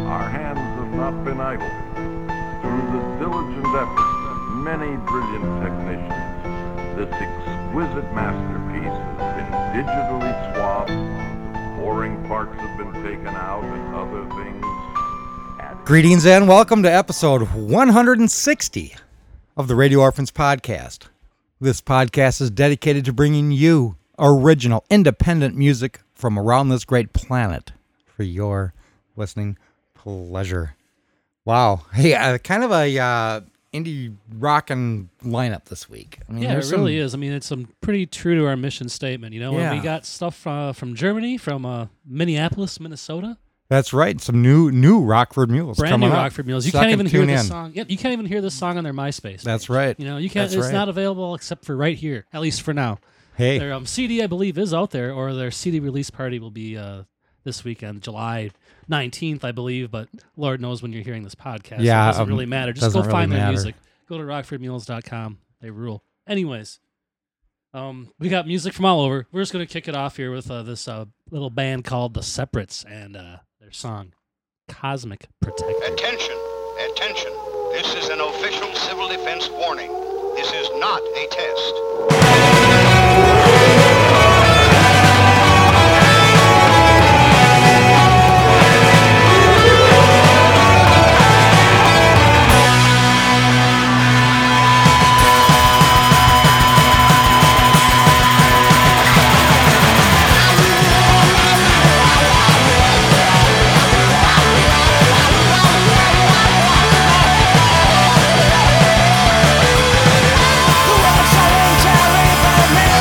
our hands have not been idle. Through the diligent efforts of many brilliant technicians, this exquisite masterpiece has been digitally swabbed, boring parts have been taken out, and other things added. Greetings and welcome to episode 160 of the Radio Orphans Podcast. This podcast is dedicated to bringing you original, independent music from around this great planet for your listening pleasure. Wow. Hey, kind of a indie rockin' lineup this week. I mean, yeah, it really is. I mean, it's pretty true to our mission statement, you know. Yeah. And we got stuff from Germany, from Minneapolis, Minnesota. That's right. Some new Rockford Mules. Brand coming new up. Rockford Mules. You Suck can't and even hear tune this in. song. Yep, you can't even hear this song on their MySpace. That's page. right. You know, you can't. That's It's right. not available except for right here, at least for now. Hey. Their CD, I believe, is out there, or their CD release party will be this weekend, July 19th, I believe. But Lord knows when you're hearing this podcast. Yeah, it doesn't really matter. Just doesn't go find really their matter. music. Go to rockfordmules.com. They rule. Anyways, we got music from all over. We're just gonna kick it off here with this little band called The Separates and their song "Cosmic Protector." Attention, attention. This is an official civil defense warning. This is not a test. The world's so terrible, man.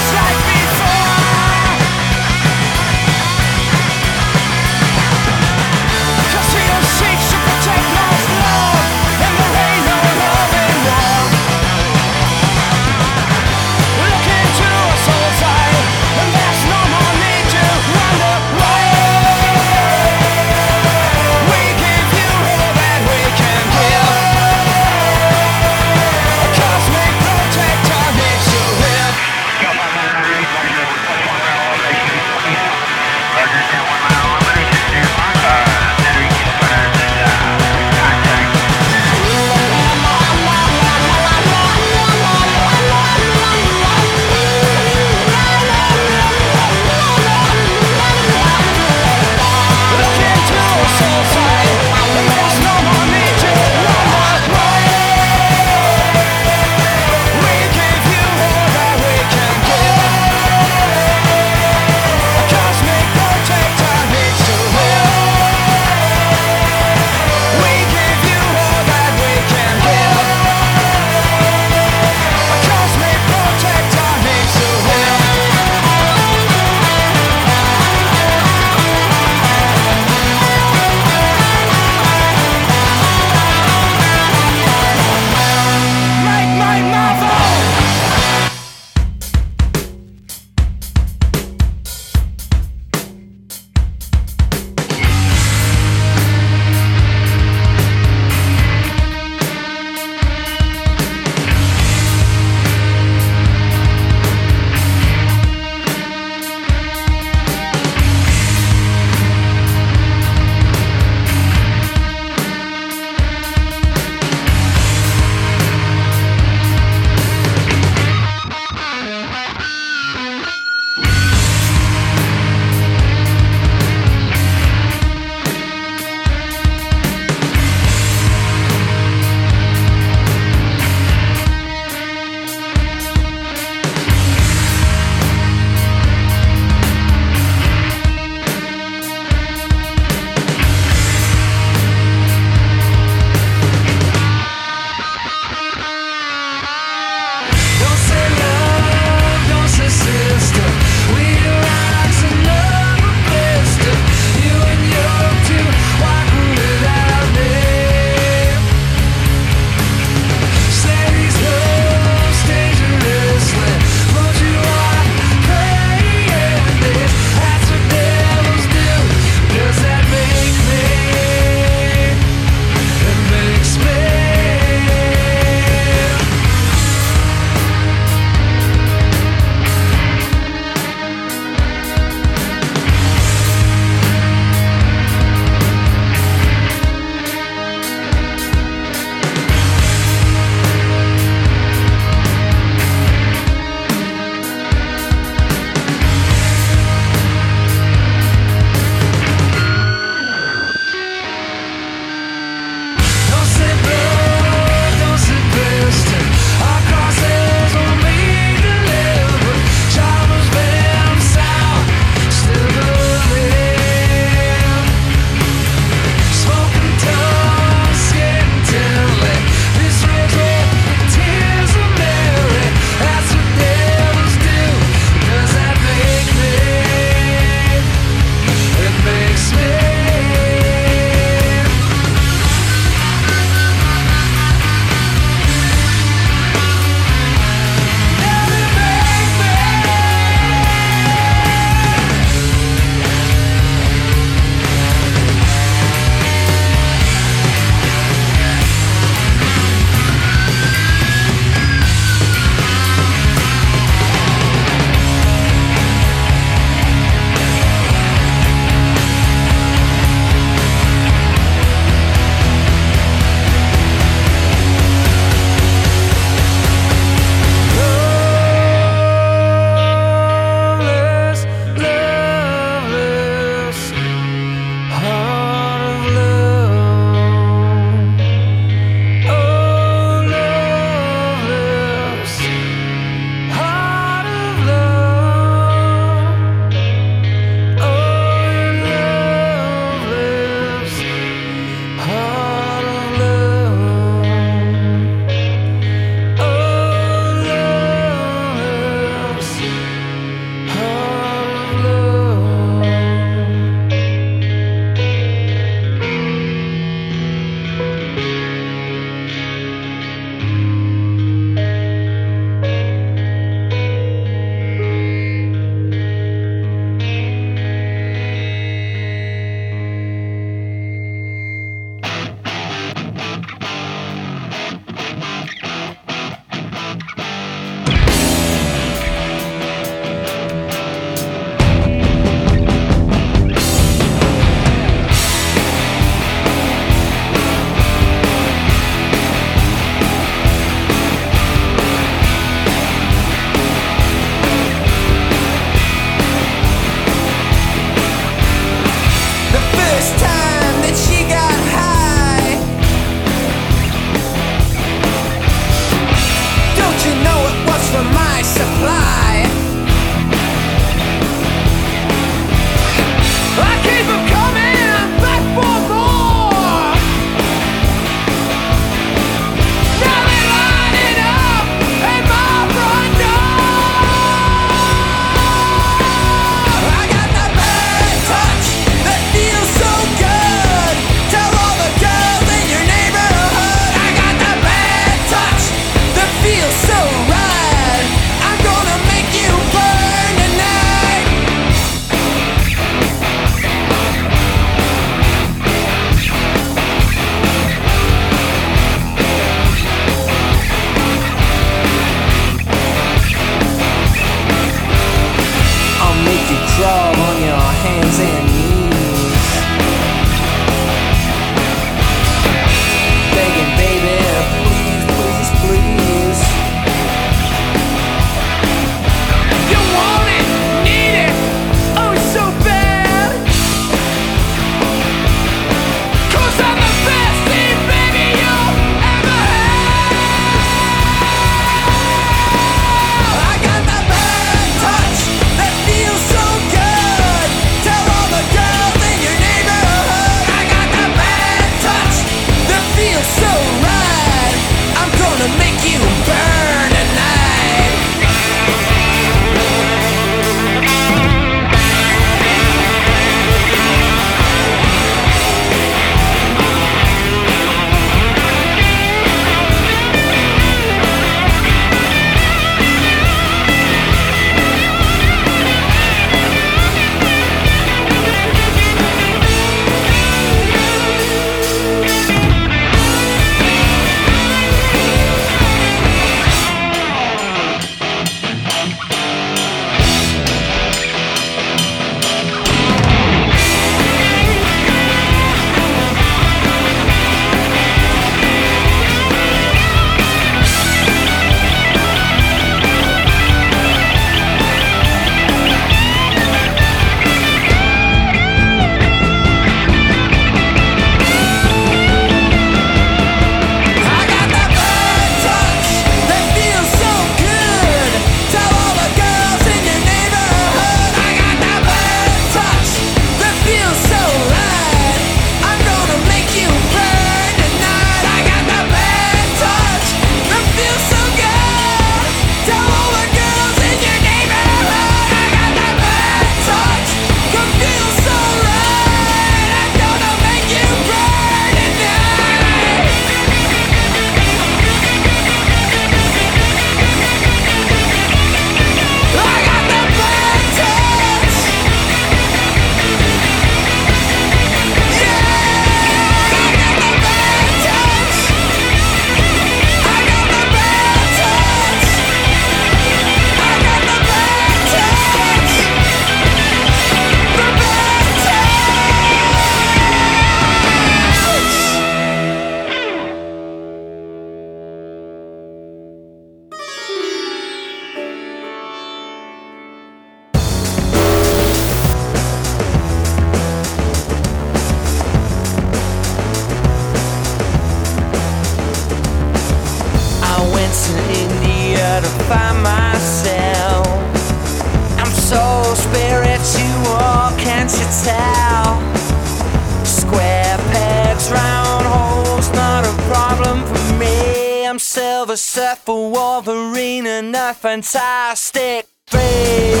to India to find myself. I'm so spiritual, can't you tell? Square pegs, round holes, not a problem for me. I'm Silver Surfer, Wolverine, and a Fantastic Three.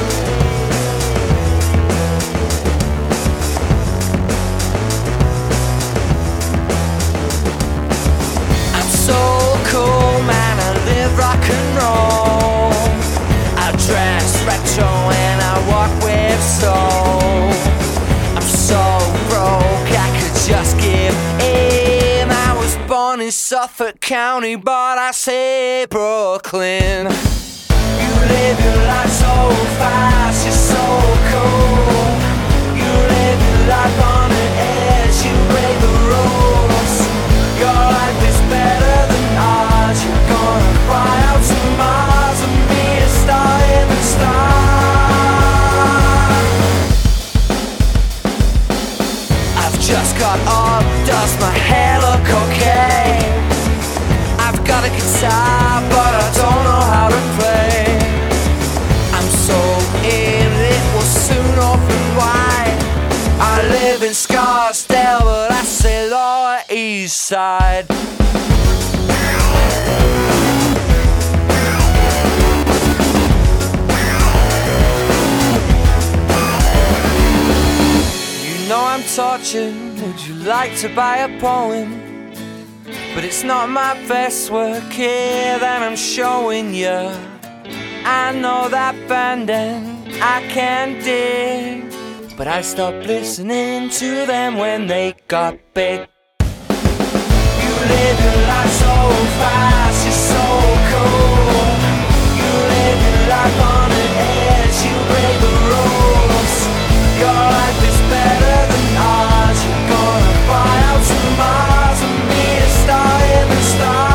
So cool, man, I live rock and roll. I dress retro and I walk with soul. I'm so broke, I could just give in. I was born in Suffolk County, but I say Brooklyn. You live your life so fast, you're so cool. You live your life on an edge, you break the rules. Your life is better than ours. You're gonna fly out to Mars and be a star in the stars. I've just got up dust, my hair look okay. I've got a guitar, but I don't know how to play. I'm so in, it will soon open wide. I live in Scarsdale, but I say Lower East Side. You know I'm tortured, would you like to buy a poem? But it's not my best work here that I'm showing you. I know that band and I can dig, but I stopped listening to them when they got big. You live your life so fast, you're so cool. You live your life on an edge, you break the rules. Your life is better than ours. You're gonna fly out to Mars and be a star in the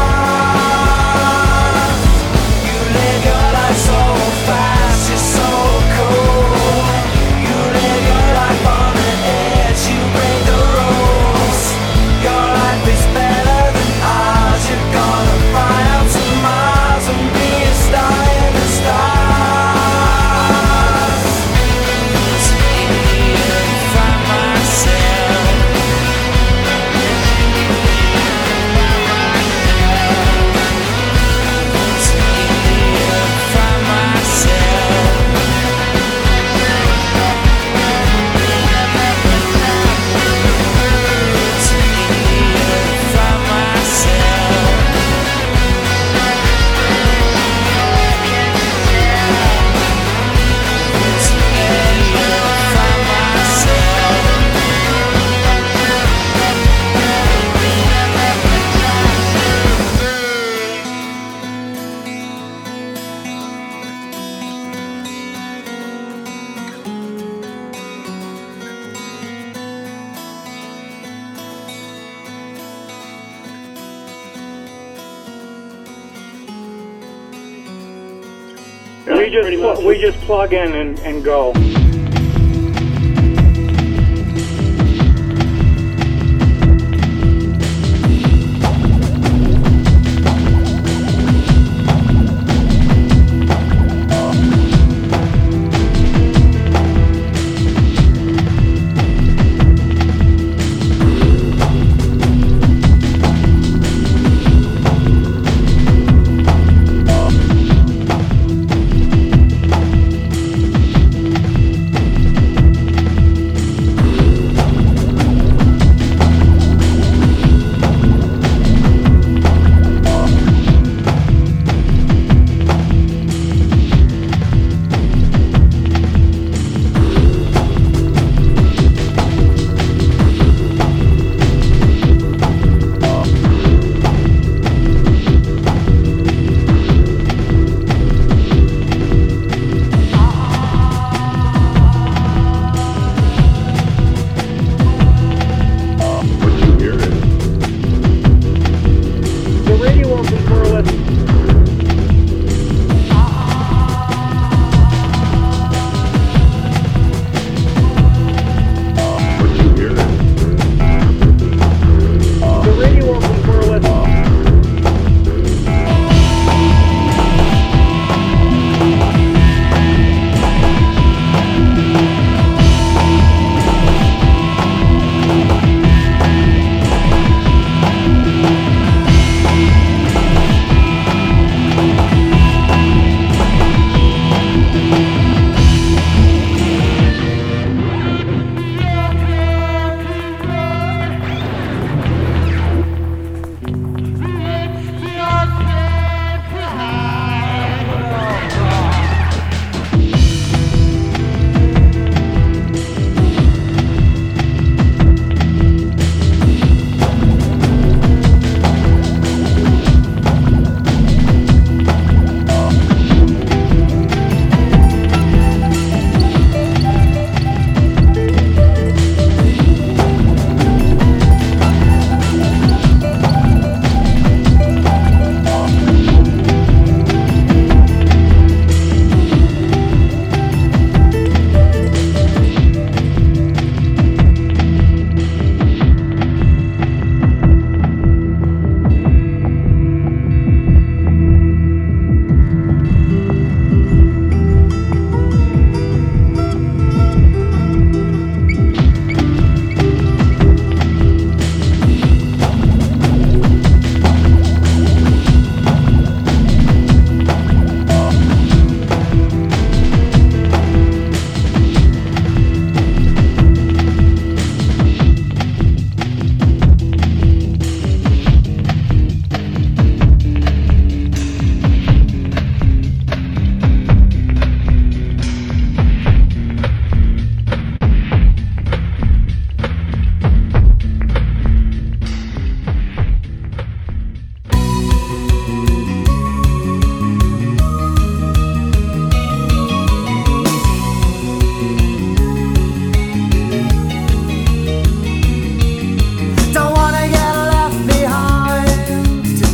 stars. You live your life so fast, you're so cool. You live your life on an edge, you break the rules. Your life is better than ours. You're gonna fly out to Mars and be a star in the stars. To India to find myself. To India to find myself. To India to find myself. To India to find myself. We just plug in and go.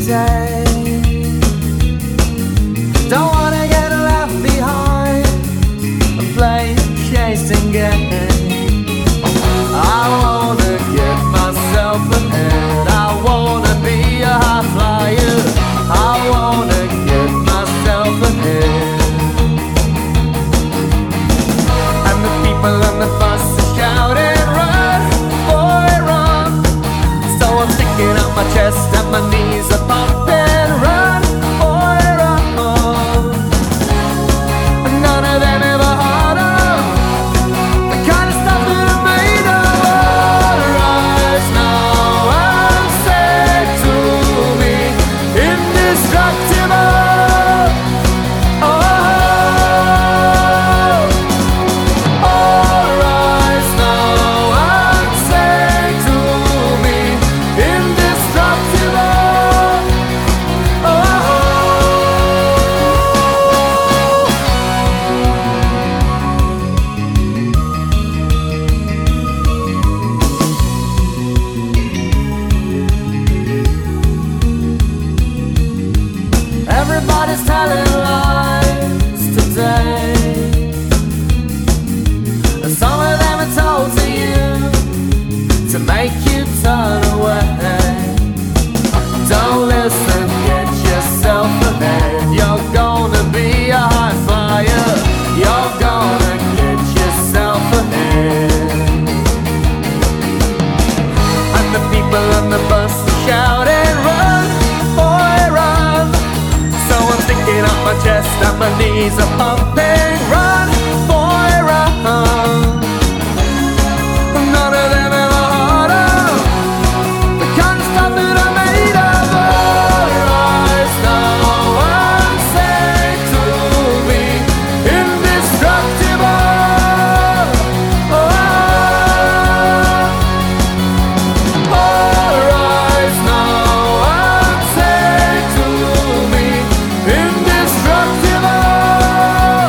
day. Don't wanna get left behind and play chasing game. I wanna get myself ahead. I wanna be a high flyer. I wanna get myself ahead. And the people on the bus are shouting, run, boy, run. So I'm sticking out my chest and my knees are pumping, run, boy, run. And none of them ever heard of the kind of stuff that are made of. Rise now and say to me, indestructible. Everybody's telling lies today, and some of them are told to you to make you turn away. Don't listen, get yourself ahead. You're gonna be a high flyer. You're gonna get yourself ahead. And the people on the bus are shouting, run, boy, run. So I'm sticking up my chest and my knees are pumping, run, boy, run. None of them ever heard of the kind of stuff that I'm made of. Rise now and say to me, indestructible. Rise now and say to me, indestructible.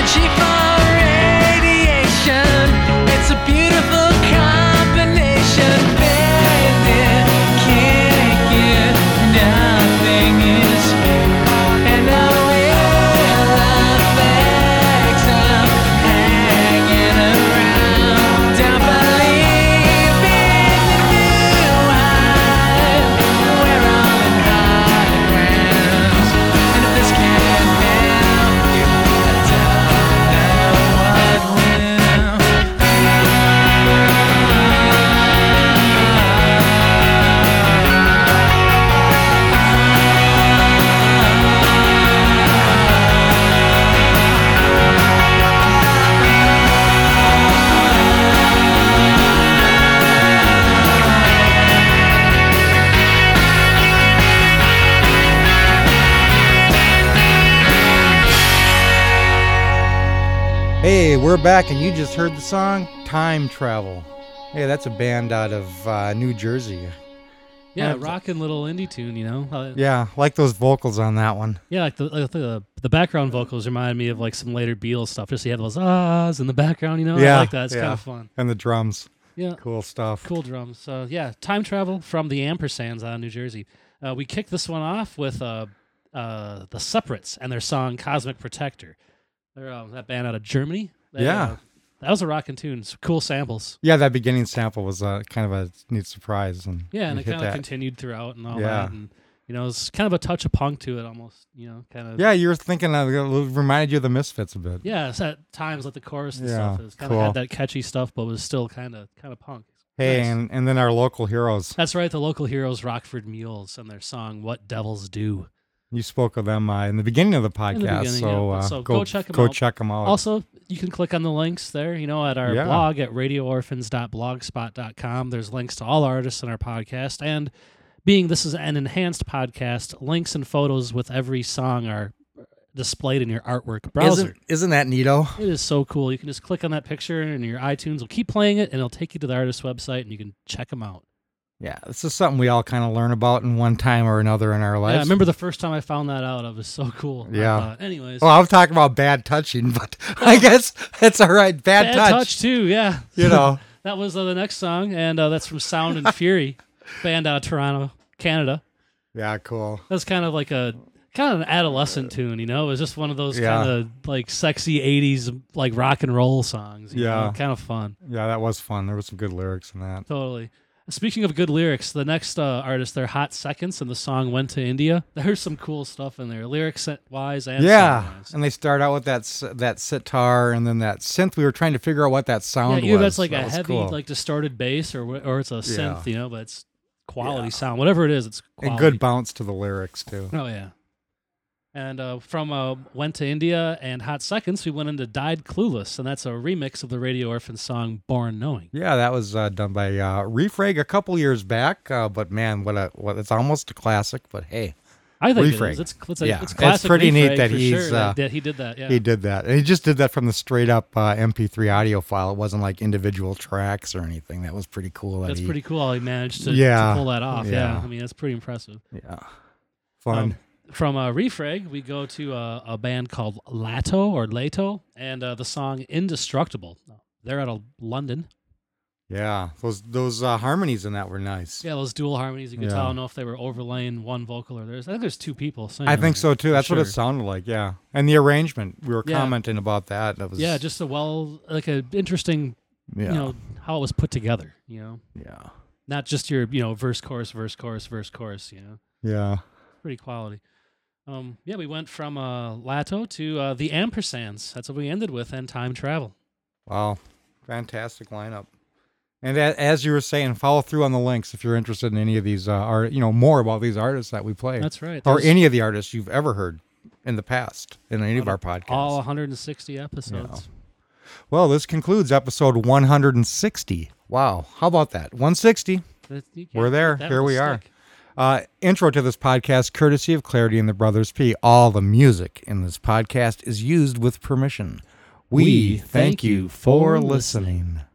cheap on radiation. It's a beautiful combination. Baby, can't get nothing is here. And the will affects I'm hanging around. Don't believe in the new hype. We're all in high grounds. And if this can't help you, I don't know what will. Hey, we're back, and you just heard the song Time Travel. Hey, that's a band out of New Jersey. Yeah, And- rockin' little indie tune, you know. Yeah, like those vocals on that one. Yeah, like the background vocals remind me of like some later Beatles stuff. Just you had those ahs in the background, you know. Yeah, I like that. It's yeah. kind of fun. And the drums. Yeah, Cool stuff. cool drums. So yeah, Time Travel from the Ampersands out of New Jersey. We kicked this one off with the Separates and their song "Cosmic Protector." They're that band out of Germany. Yeah. That was a rockin' tune. Some cool samples. Yeah, that beginning sample was kind of a neat surprise. And Yeah, and you it hit kind of that. continued throughout and all Yeah. that. And you know, it's kind of a touch of punk to it, almost. You know, kind of. Yeah, you were thinking it reminded you of the Misfits a bit. Yeah, it's at times like the chorus and Yeah, stuff. It's kind of cool. had that catchy stuff, but was still kind of punk. Hey, Nice. and then our local heroes. That's right, the local heroes, Rockford Mules, and their song "What Devils Do." You spoke of them in the beginning of the podcast, beginning, so, yeah. So go go check 'em go out. check them out. Also, you can click on the links there, you know, at our Yeah. blog at radioorphans.blogspot.com. There's links to all artists in our podcast. And being this is an enhanced podcast, links and photos with every song are displayed in your artwork browser. Isn't that neato? It is so cool. You can just click on that picture and your iTunes will keep playing it and it'll take you to the artist's website and you can check them out. Yeah, this is something we all kind of learn about in one time or another in our lives. Yeah, I remember the first time I found that out. It was so cool. I Yeah. thought, anyways. Well, I was talking about bad touching, but I guess it's all right. Bad touch. too, yeah. You know. That was the next song, and that's from Sound and Fury, band out of Toronto, Canada. Yeah, cool. That's kind of like an adolescent tune, you know? It was just one of those Yeah. kind of like sexy 80s like rock and roll songs. You Yeah. know? Kind of fun. Yeah, that was fun. There was some good lyrics in that. Totally. Speaking of good lyrics, the next artist, they're Hot Seconds, and the song "Went to India." There's some cool stuff in there, lyrics wise and Yeah, song-wise. and they start out with that sitar and then that synth. We were trying to figure out what that sound Yeah, was. that's like That a was heavy, cool. like distorted bass, or it's a synth, Yeah. you know, but it's quality Yeah. sound. Whatever it is, it's quality. and good bounce to the lyrics too. Oh yeah. And from Went to India and Hot Seconds, we went into Died Clueless, and that's a remix of the Radio Orphans song "Born Knowing." Yeah, that was done by Refrag a couple years back. But man, what it's almost a classic. But hey, I think Refrag. it is. It's Yeah, it's it's classic. pretty neat Refrag that for he's, sure, that he did that. Yeah, he did that. And he just did that from the straight up MP3 audio file. It wasn't like individual tracks or anything. That was pretty cool. that's he, pretty cool. How he managed to Yeah, pull that off. yeah. Yeah, I mean that's pretty impressive. Yeah, fun. From Refrag, we go to a band called Lato, and the song "Indestructible." They're out of London. Yeah, those harmonies in that were nice. Yeah, those dual harmonies. You can Yeah. tell. I don't know if they were overlaying one vocal or I think there's two people singing. I think so too. for That's what it sure. sounded like. Yeah, and the arrangement. We were Yeah. commenting about that. That was Yeah, just a interesting, yeah, you know, how it was put together. You know, yeah, not just your verse chorus verse chorus verse chorus. You know, yeah. pretty quality. Yeah, we went from Lato to the Ampersands. That's what we ended with, and Time Travel. Wow, fantastic lineup. And as you were saying, follow through on the links if you're interested in any of these more about these artists that we play. That's right. Or There's any of the artists you've ever heard in the past in any of our podcasts. all 160 episodes. Well, this concludes episode 160. Wow, how about that? 160. We're there. That Here will we are. stick. Intro to this podcast, courtesy of Clarity and the Brothers P. All the music in this podcast is used with permission. We thank you for listening.